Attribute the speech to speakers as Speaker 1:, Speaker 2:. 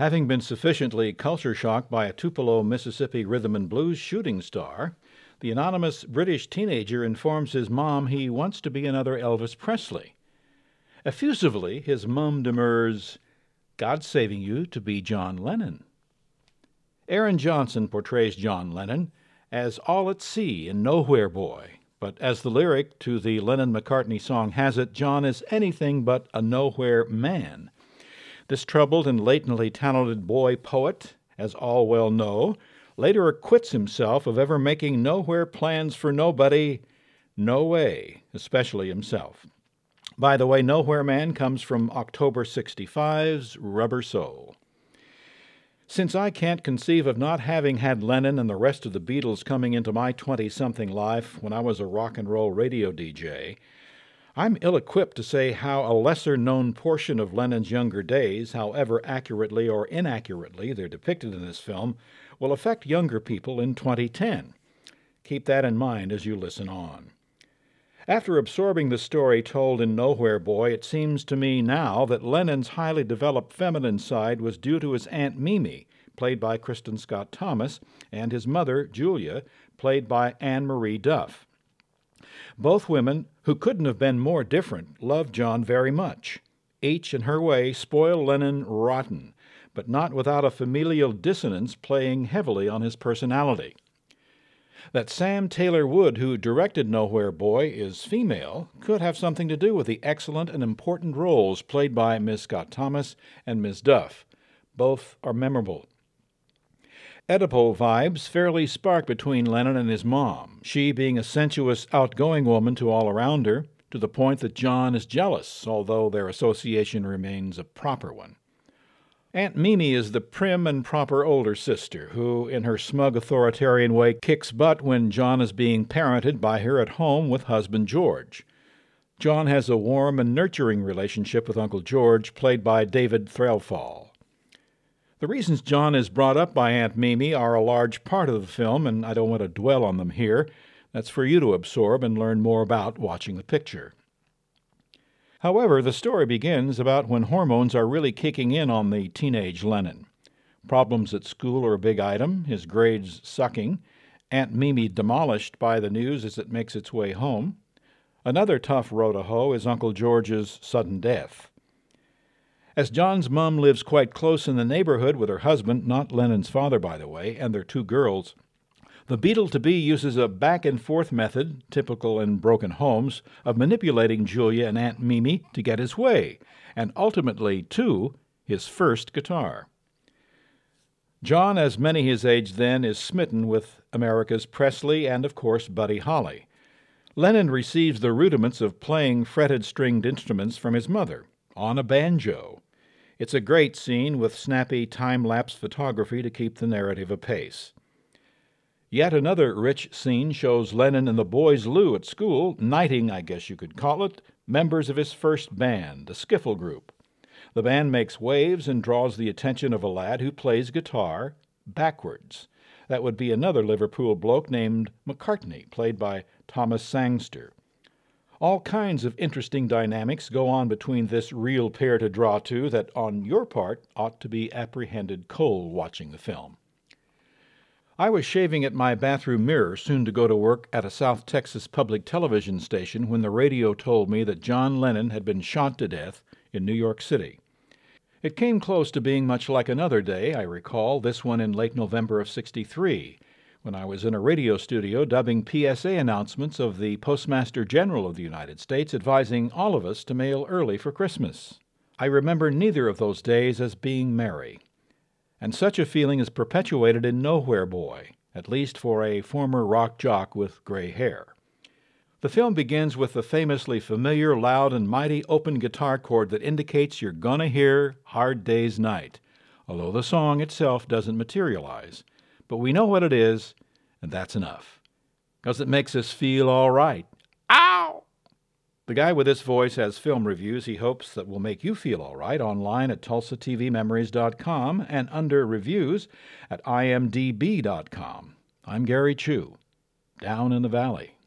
Speaker 1: Having been sufficiently culture shocked by a Tupelo, Mississippi rhythm and blues shooting star, the anonymous British teenager informs his mom he wants to be another Elvis Presley. Effusively, his mum demurs, "God's saving you to be John Lennon." Aaron Johnson portrays John Lennon as all at sea and nowhere boy, but as the lyric to the Lennon-McCartney song has it, John is anything but a nowhere man. This troubled and latently talented boy poet, as all well know, later acquits himself of ever making nowhere plans for nobody, no way, especially himself. By the way, Nowhere Man comes from October 65's Rubber Soul. Since I can't conceive of not having had Lennon and the rest of the Beatles coming into my 20-something life when I was a rock and roll radio DJ, I'm ill-equipped to say how a lesser-known portion of Lennon's younger days, however accurately or inaccurately they're depicted in this film, will affect younger people in 2010. Keep that in mind as you listen on. After absorbing the story told in Nowhere Boy, it seems to me now that Lennon's highly developed feminine side was due to his Aunt Mimi, played by Kristen Scott Thomas, and his mother, Julia, played by Anne Marie Duff. Both women, who couldn't have been more different, loved John very much. Each, in her way, spoiled Lennon rotten, but not without a familial dissonance playing heavily on his personality. That Sam Taylor Wood, who directed Nowhere Boy, is female could have something to do with the excellent and important roles played by Miss Scott Thomas and Miss Duff. Both are memorable. Oedipal vibes fairly spark between Lennon and his mom, she being a sensuous, outgoing woman to all around her, to the point that John is jealous, although their association remains a proper one. Aunt Mimi is the prim and proper older sister who, in her smug authoritarian way, kicks butt when John is being parented by her at home with husband George. John has a warm and nurturing relationship with Uncle George, played by David Threlfall. The reasons John is brought up by Aunt Mimi are a large part of the film, and I don't want to dwell on them here. That's for you to absorb and learn more about watching the picture. However, the story begins about when hormones are really kicking in on the teenage Lennon. Problems at school are a big item, his grades sucking, Aunt Mimi demolished by the news as it makes its way home. Another tough row to hoe is Uncle George's sudden death. As John's mom lives quite close in the neighborhood with her husband, not Lennon's father, by the way, and their two girls, the Beatle-to-be uses a back-and-forth method, typical in broken homes, of manipulating Julia and Aunt Mimi to get his way, and ultimately, too, his first guitar. John, as many his age then, is smitten with America's Presley and, of course, Buddy Holly. Lennon receives the rudiments of playing fretted stringed instruments from his mother, on a banjo. It's a great scene with snappy time-lapse photography to keep the narrative apace. Yet another rich scene shows Lennon and the boys' loo at school, knighting, I guess you could call it, members of his first band, the Skiffle Group. The band makes waves and draws the attention of a lad who plays guitar backwards. That would be another Liverpool bloke named McCartney, played by Thomas Sangster. All kinds of interesting dynamics go on between this real pair to draw to that, on your part, ought to be apprehended cold watching the film. I was shaving at my bathroom mirror, soon to go to work at a South Texas public television station, when the radio told me that John Lennon had been shot to death in New York City. It came close to being much like another day, I recall, this one in late November of '63, when I was in a radio studio dubbing PSA announcements of the Postmaster General of the United States advising all of us to mail early for Christmas. I remember neither of those days as being merry. And such a feeling is perpetuated in Nowhere Boy, at least for a former rock jock with gray hair. The film begins with the famously familiar, loud, and mighty open guitar chord that indicates you're gonna hear Hard Day's Night, although the song itself doesn't materialize. But we know what it is, and that's enough, because it makes us feel all right. Ow! The guy with this voice has film reviews he hopes that will make you feel all right online at TulsaTVMemories.com and under reviews at IMDb.com. I'm Gary Chu, down in the valley.